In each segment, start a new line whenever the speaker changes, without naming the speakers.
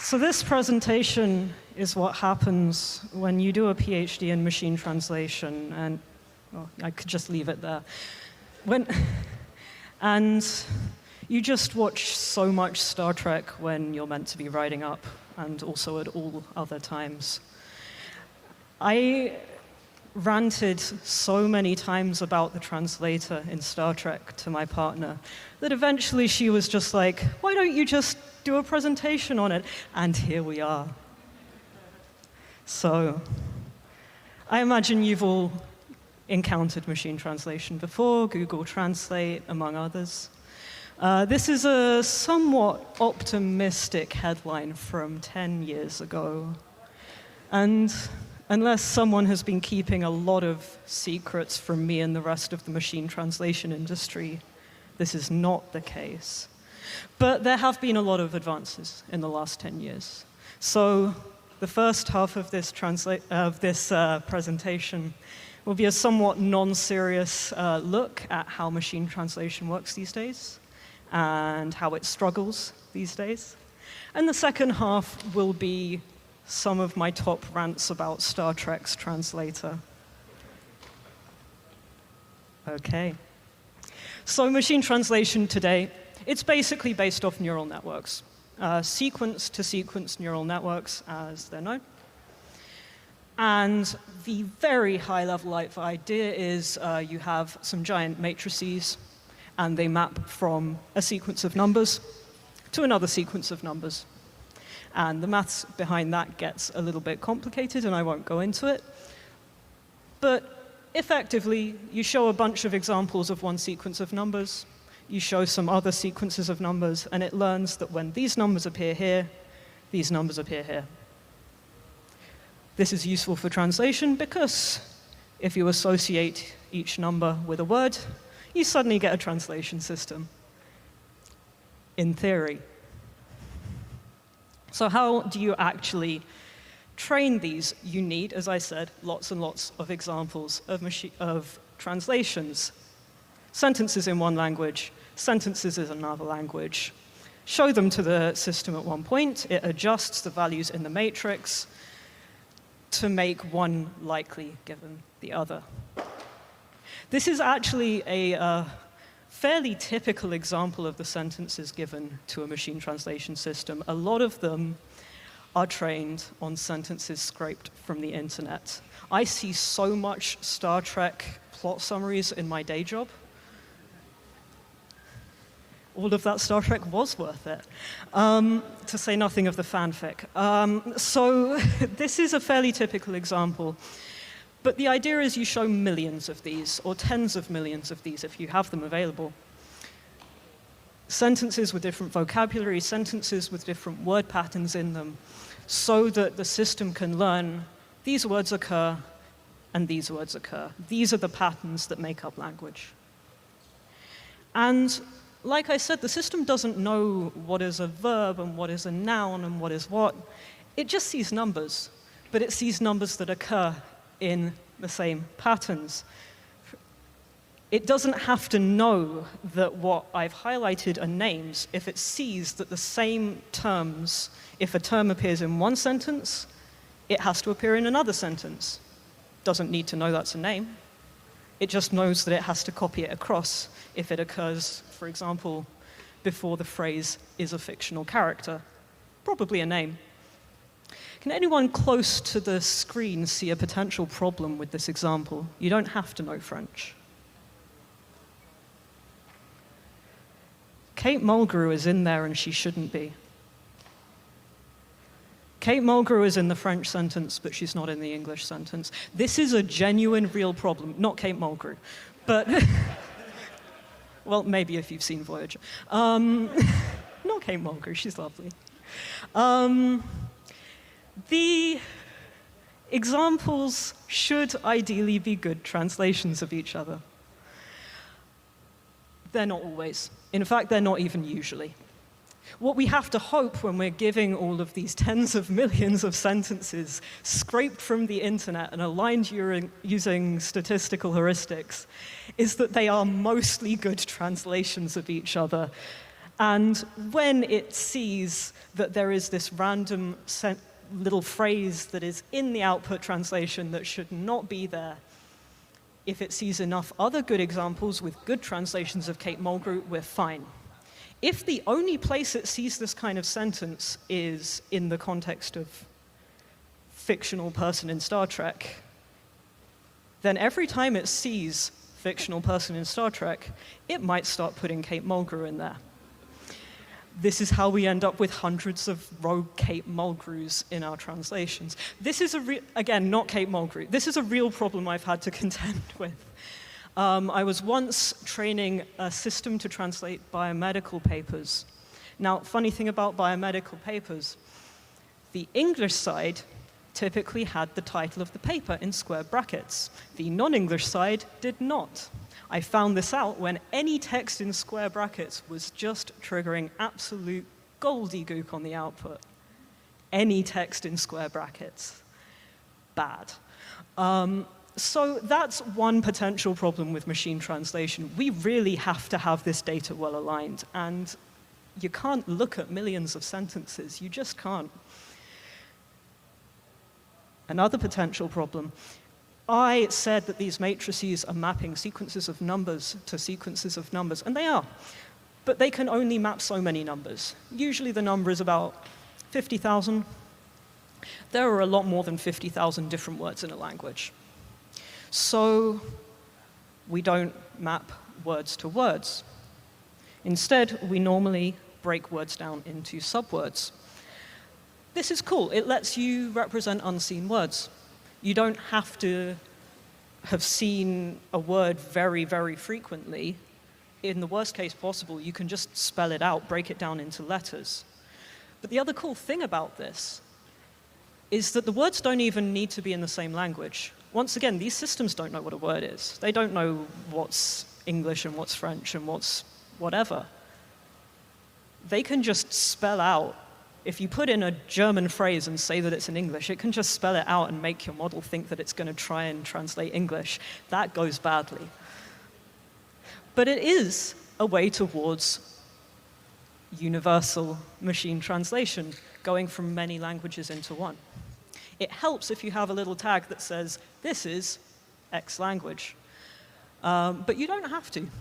So this presentation is what happens when you do a PhD in machine translation, and well, I could just leave it there. And you just watch so much Star Trek when you're meant to be writing up, and also at all other times. I ranted so many times about the translator in Star Trek to my partner that eventually she was just like, why don't you just do a presentation on it? And here we are. So I imagine you've all encountered machine translation before, Google Translate, among others. This is a somewhat optimistic headline from 10 years ago. And unless someone has been keeping a lot of secrets from me and the rest of the machine translation industry, this is not the case. But there have been a lot of advances in the last 10 years. So the first half of this presentation will be a somewhat non-serious look at how machine translation works these days and how it struggles these days. And the second half will be some of my top rants about Star Trek's translator. Okay. So machine translation today, it's basically based off neural networks. Sequence-to-sequence neural networks, as they're known. And the very high-level idea is you have some giant matrices, and they map from a sequence of numbers to another sequence of numbers. And the maths behind that gets a little bit complicated, and I won't go into it. But effectively, you show a bunch of examples of one sequence of numbers, you show some other sequences of numbers, and it learns that when these numbers appear here, these numbers appear here. This is useful for translation because if you associate each number with a word, you suddenly get a translation system, in theory. So how do you actually train these? You need, as I said, lots and lots of examples of translations. Sentences in one language, sentences in another language. Show them to the system at one point. It adjusts the values in the matrix to make one likely given the other. This is actually a fairly typical example of the sentences given to a machine translation system. A lot of them are trained on sentences scraped from the internet. I see so much Star Trek plot summaries in my day job. All of that Star Trek was worth it, to say nothing of the fanfic. So this is a fairly typical example. But the idea is you show millions of these, or tens of millions of these if you have them available. Sentences with different vocabulary, sentences with different word patterns in them, so that the system can learn these words occur and these words occur. These are the patterns that make up language. And like I said, the system doesn't know what is a verb and what is a noun and what is what. It just sees numbers, but it sees numbers that occur in the same patterns. It doesn't have to know that what I've highlighted are names if it sees that the same terms, if a term appears in one sentence, it has to appear in another sentence. Doesn't need to know that's a name. It just knows that it has to copy it across if it occurs, for example, before the phrase is a fictional character, probably a name. Can anyone close to the screen see a potential problem with this example? You don't have to know French. Kate Mulgrew is in there and she shouldn't be. Kate Mulgrew is in the French sentence, but she's not in the English sentence. This is a genuine, real problem. Not Kate Mulgrew, but well, maybe if you've seen Voyager. Not Kate Mulgrew, she's lovely. The examples should ideally be good translations of each other. They're not always. In fact, they're not even usually. What we have to hope when we're giving all of these tens of millions of sentences scraped from the internet and aligned using statistical heuristics is that they are mostly good translations of each other. And when it sees that there is this random little phrase that is in the output translation that should not be there, if it sees enough other good examples with good translations of Kate Mulgrew, we're fine. If the only place it sees this kind of sentence is in the context of fictional person in Star Trek, then every time it sees fictional person in Star Trek, it might start putting Kate Mulgrew in there. This is how we end up with hundreds of rogue Kate Mulgrews in our translations. This is again, not Kate Mulgrew. This is a real problem I've had to contend with. I was once training a system to translate biomedical papers. Now, funny thing about biomedical papers, the English side typically had the title of the paper in square brackets. The non-English side did not. I found this out when any text in square brackets was just triggering absolute gobbledygook on the output. Any text in square brackets. Bad. So that's one potential problem with machine translation. We really have to have this data well aligned, and you can't look at millions of sentences. You just can't. Another potential problem, I said that these matrices are mapping sequences of numbers to sequences of numbers, and they are. But they can only map so many numbers. Usually the number is about 50,000. There are a lot more than 50,000 different words in a language. So we don't map words to words. Instead, we normally break words down into subwords. This is cool. It lets you represent unseen words. You don't have to have seen a word very, very frequently. In the worst case possible, you can just spell it out, break it down into letters. But the other cool thing about this is that the words don't even need to be in the same language. Once again, these systems don't know what a word is. They don't know what's English and what's French and what's whatever. They can just spell out. If you put in a German phrase and say that it's in English, it can just spell it out and make your model think that it's going to try and translate English. That goes badly. But it is a way towards universal machine translation, going from many languages into one. It helps if you have a little tag that says, this is X language. But you don't have to.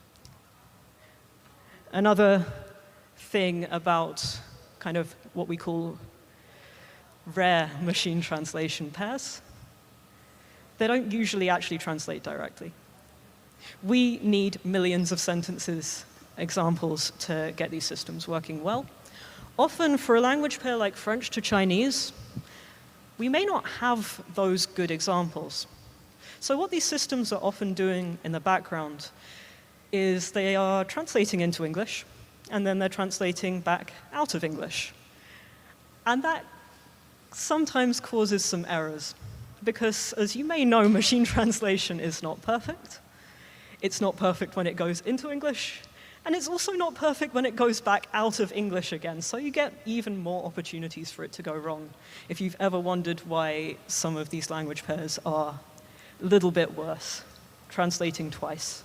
Another thing about kind of what we call rare machine translation pairs, they don't usually actually translate directly. We need millions of sentences examples to get these systems working well. Often for a language pair like French to Chinese, we may not have those good examples. So what these systems are often doing in the background is they are translating into English, and then they're translating back out of English. And that sometimes causes some errors, because as you may know, machine translation is not perfect. It's not perfect when it goes into English, and it's also not perfect when it goes back out of English again, so you get even more opportunities for it to go wrong. If you've ever wondered why some of these language pairs are a little bit worse, translating twice.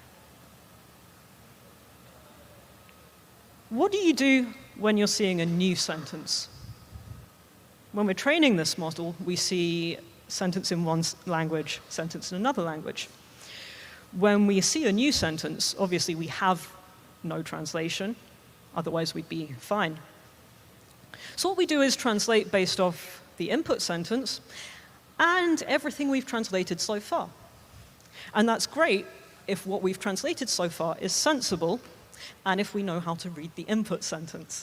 What do you do when you're seeing a new sentence? When we're training this model, we see sentence in one language, sentence in another language. When we see a new sentence, obviously we have no translation, otherwise we'd be fine. So what we do is translate based off the input sentence and everything we've translated so far. And that's great if what we've translated so far is sensible and if we know how to read the input sentence.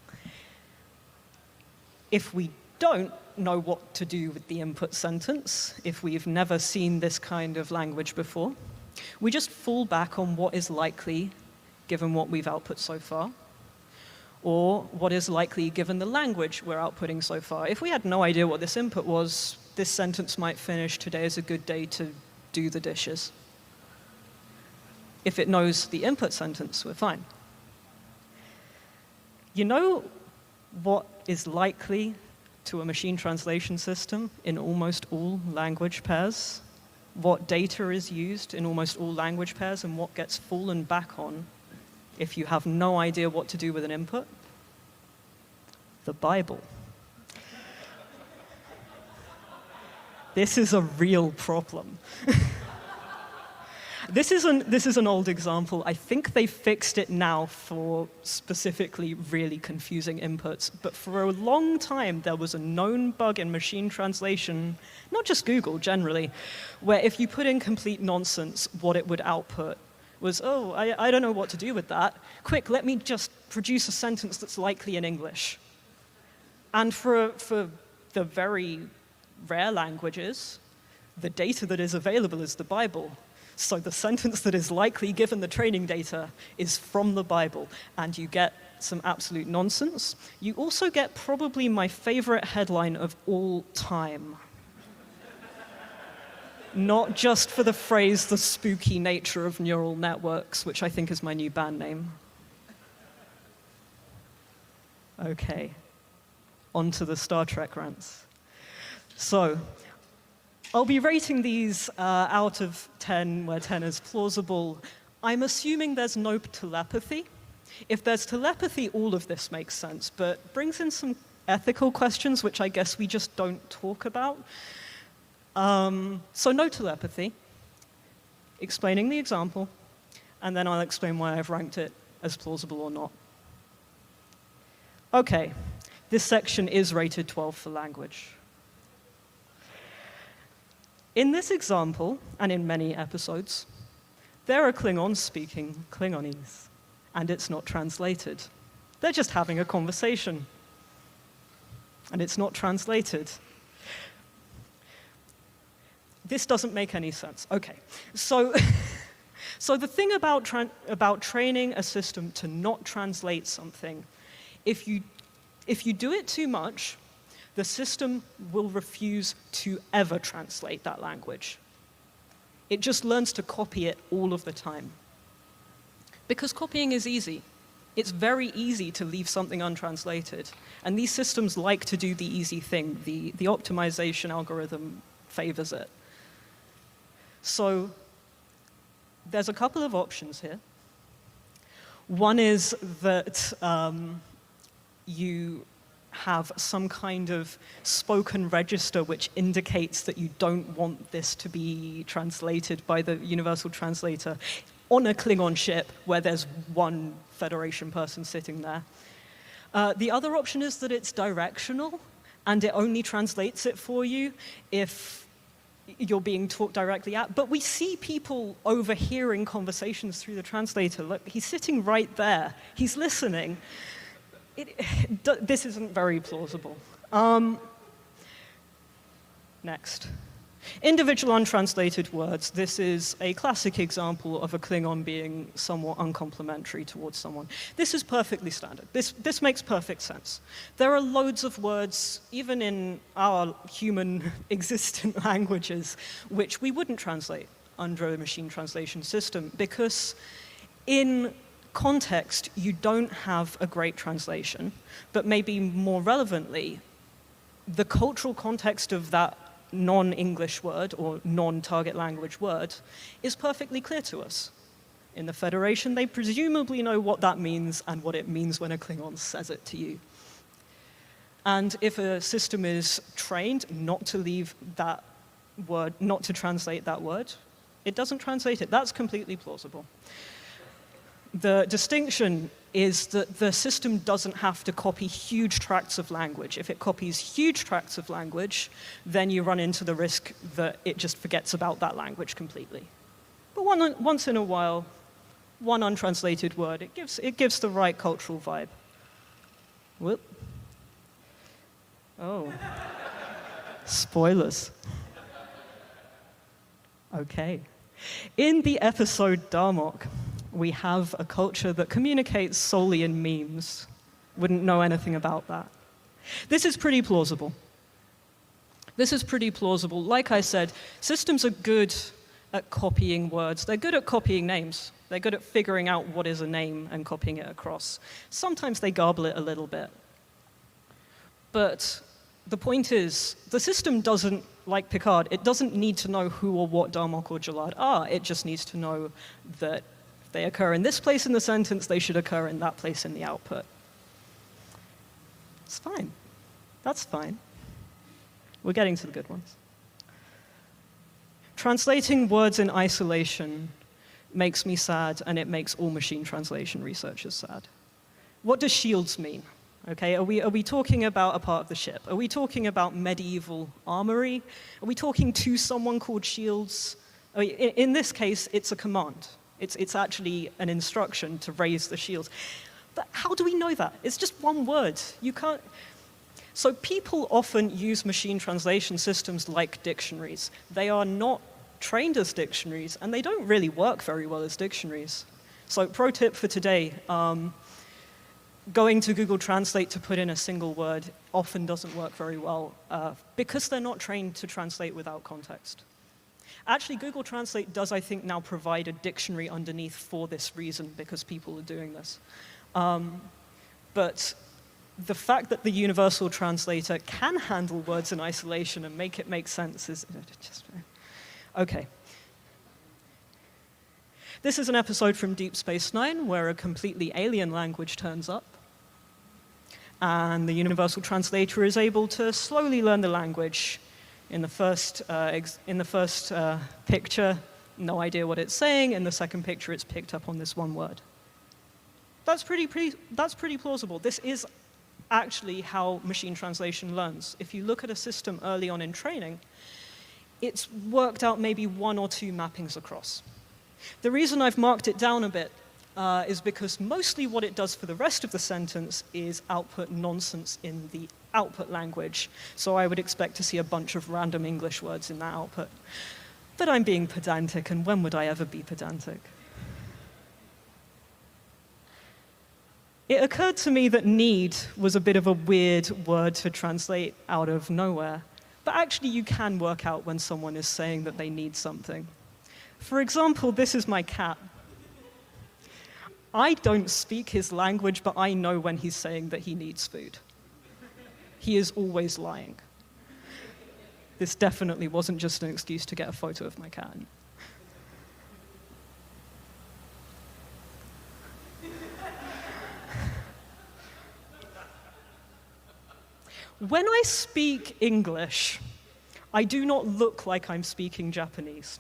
If we don't know what to do with the input sentence, if we've never seen this kind of language before, we just fall back on what is likely given what we've output so far, or what is likely given the language we're outputting so far. If we had no idea what this input was, this sentence might finish, "Today is a good day to do the dishes." If it knows the input sentence, we're fine. You know what is likely to a machine translation system in almost all language pairs? What data is used in almost all language pairs and what gets fallen back on if you have no idea what to do with an input? The Bible. This is a real problem. This is an old example. I think they fixed it now for specifically really confusing inputs. But for a long time, there was a known bug in machine translation, not just Google generally, where if you put in complete nonsense, what it would output was, oh, I don't know what to do with that. Quick, let me just produce a sentence that's likely in English. And for the very rare languages, the data that is available is the Bible. So the sentence that is likely given the training data is from the Bible, and you get some absolute nonsense. You also get probably my favorite headline of all time. Not just for the phrase, the spooky nature of neural networks, which I think is my new band name. Okay, on to the Star Trek rants. So, I'll be rating these out of 10, where 10 is plausible. I'm assuming there's no telepathy. If there's telepathy, all of this makes sense, but brings in some ethical questions, which I guess we just don't talk about. So no telepathy, explaining the example, and then I'll explain why I've ranked it as plausible or not. Okay, this section is rated 12 for language. In this example, and in many episodes, there are Klingons speaking Klingonese, and it's not translated. They're just having a conversation, and it's not translated. This doesn't make any sense. Okay, so the thing about training a system to not translate something, if you do it too much, the system will refuse to ever translate that language. It just learns to copy it all of the time. Because copying is easy. It's very easy to leave something untranslated. And these systems like to do the easy thing. The optimization algorithm favors it. So there's a couple of options here. One is that you have some kind of spoken register which indicates that you don't want this to be translated by the universal translator on a Klingon ship where there's one Federation person sitting there. The other option is that it's directional, and it only translates it for you if you're being talked directly at. But we see people overhearing conversations through the translator. Look, he's sitting right there. He's listening. This isn't very plausible. Next. Individual untranslated words. This is a classic example of a Klingon being somewhat uncomplimentary towards someone. This is perfectly standard. This makes perfect sense. There are loads of words, even in our human existent languages, which we wouldn't translate under a machine translation system because in context, you don't have a great translation, but maybe more relevantly, the cultural context of that non-English word or non-target language word is perfectly clear to us. In the Federation, they presumably know what that means and what it means when a Klingon says it to you. And if a system is trained not to leave that word, not to translate that word, it doesn't translate it. That's completely plausible. The distinction is that the system doesn't have to copy huge tracts of language. If it copies huge tracts of language, then you run into the risk that it just forgets about that language completely. But once in a while, one untranslated word, it gives the right cultural vibe. Whoop. Oh. Spoilers. Okay. In the episode Darmok, we have a culture that communicates solely in memes. Wouldn't know anything about that. This is pretty plausible. Like I said, systems are good at copying words. They're good at copying names. They're good at figuring out what is a name and copying it across. Sometimes they garble it a little bit. But the point is, the system doesn't, like Picard, it doesn't need to know who or what Darmok or Jalad are. It just needs to know that They occur in this place in the sentence, they should occur in that place in the output. It's fine. That's fine. We're getting to the good ones. Translating words in isolation makes me sad, and it makes all machine translation researchers sad. What does shields mean? Okay, are we talking about a part of the ship? Are we talking about medieval armory? Are we talking to someone called shields? I mean, in this case, it's a command. It's actually an instruction to raise the shields. But how do we know that? It's just one word. You can't. So people often use machine translation systems like dictionaries. They are not trained as dictionaries, and they don't really work very well as dictionaries. So pro tip for today, going to Google Translate to put in a single word often doesn't work very well because they're not trained to translate without context. Actually, Google Translate does, I think, now provide a dictionary underneath for this reason, because people are doing this. But the fact that the Universal Translator can handle words in isolation and make it make sense is just... Okay. This is an episode from Deep Space Nine where a completely alien language turns up, and the Universal Translator is able to slowly learn the language. In the first picture, no idea what it's saying. In the second picture, it's picked up on this one word. That's pretty plausible. This is actually how machine translation learns. If you look at a system early on in training, it's worked out maybe one or two mappings across. The reason I've marked it down a bit is because mostly what it does for the rest of the sentence is output nonsense in the output language. So I would expect to see a bunch of random English words in that output. But I'm being pedantic, and when would I ever be pedantic? It occurred to me that need was a bit of a weird word to translate out of nowhere. But actually, you can work out when someone is saying that they need something. For example, this is my cat. I don't speak his language, but I know when he's saying that he needs food. He is always lying. This definitely wasn't just an excuse to get a photo of my cat. When I speak English, I do not look like I'm speaking Japanese.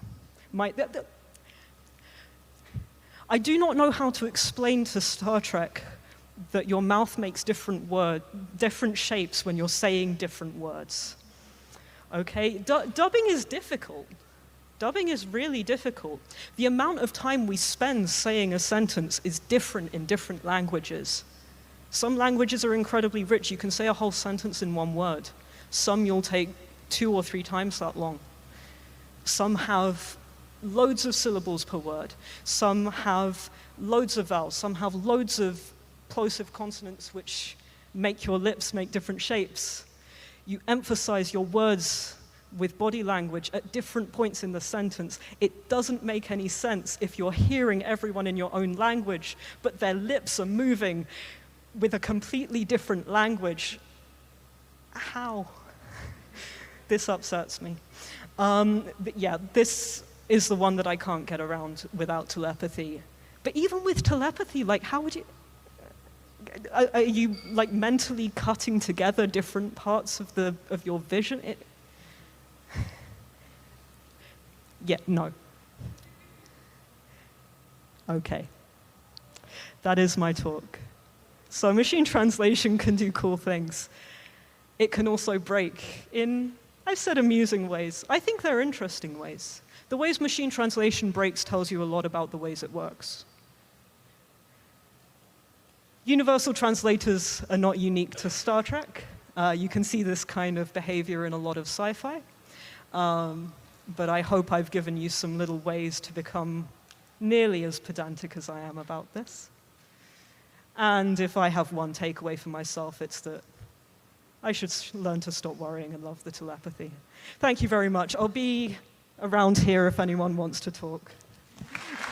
I do not know how to explain to Star Trek that your mouth makes different shapes when you're saying different words. Okay? Dubbing is difficult. Dubbing is really difficult. The amount of time we spend saying a sentence is different in different languages. Some languages are incredibly rich. You can say a whole sentence in one word. Some you'll take 2 or 3 times that long. Some have loads of syllables per word. Some have loads of vowels. Some have loads of plosive consonants which make your lips make different shapes. You emphasize your words with body language at different points in the sentence. It doesn't make any sense if you're hearing everyone in your own language, but their lips are moving with a completely different language. How? This upsets me. But yeah, this is the one that I can't get around without telepathy. But even with telepathy, like, how would you... Are you, like, mentally cutting together different parts of your vision? Yeah, no. Okay. That is my talk. So machine translation can do cool things. It can also break in, I've said, amusing ways. I think they're interesting ways. The ways machine translation breaks tells you a lot about the ways it works. Universal translators are not unique to Star Trek. You can see this kind of behavior in a lot of sci-fi. But I hope I've given you some little ways to become nearly as pedantic as I am about this. And if I have one takeaway for myself, it's that I should learn to stop worrying and love the telepathy. Thank you very much. I'll be around here if anyone wants to talk.